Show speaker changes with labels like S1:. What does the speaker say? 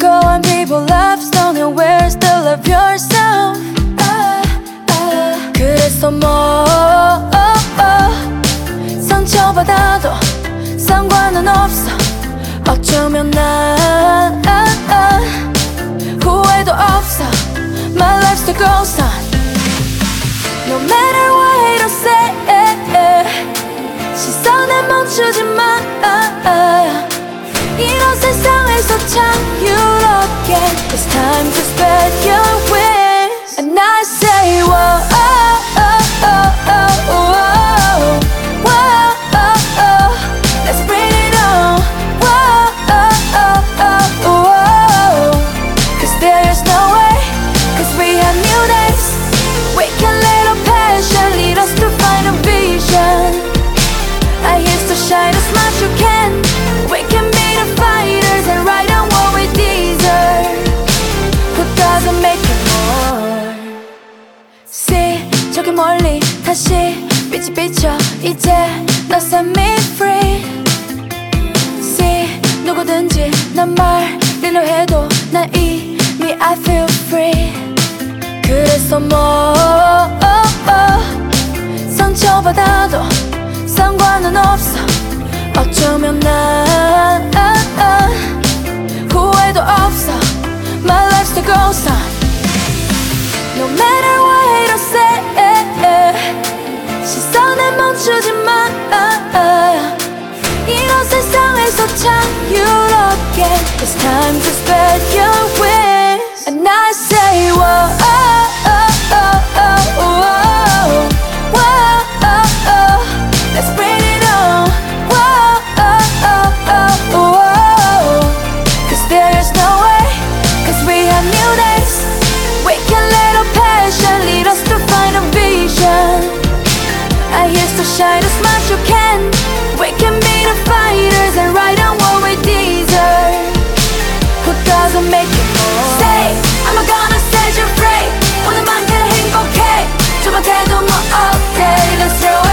S1: and people love stone and where still love yourself. 그래서 뭐 상처받아도 상관은 없어. 어쩌면 난 후회도 없어. My life still goes on. No matter what it'll say, 시선에 멈추지 마. 이런 세상에서 자유롭게 It's time to spread your wings. And I say whoa, let's bring it on. Cause there's no way, cause we have new days. We can let our passion lead us to find a vision. I used to shine as much you can. We can be the fighters and write on what we deserve. Who doesn't make it more? See, 저기 멀리 다시 빛이 비쳐. 이제 너 set me free. See, 누구든지 난 말리려 해도 난 이미 I feel free. 그래서 뭐 상처받아도 상관은 없어. 어쩌면 난 후회도 없어. My life still goes on. No matter what it'll say, 시선에 멈추지 마. 이런 세상에서 자유롭게 It's time to spread your wings. And I say whoa, let's bring it on. Cause there's no way, cause we have new days. We can let our passion lead us to find a vision. I used to shine as much you can. We can be the fighters and write on what we deserve. Who doesn't make it more? Say, I'm gonna set you free. 오늘만큼 행복해. 저 못해도 뭐 okay. Let's throw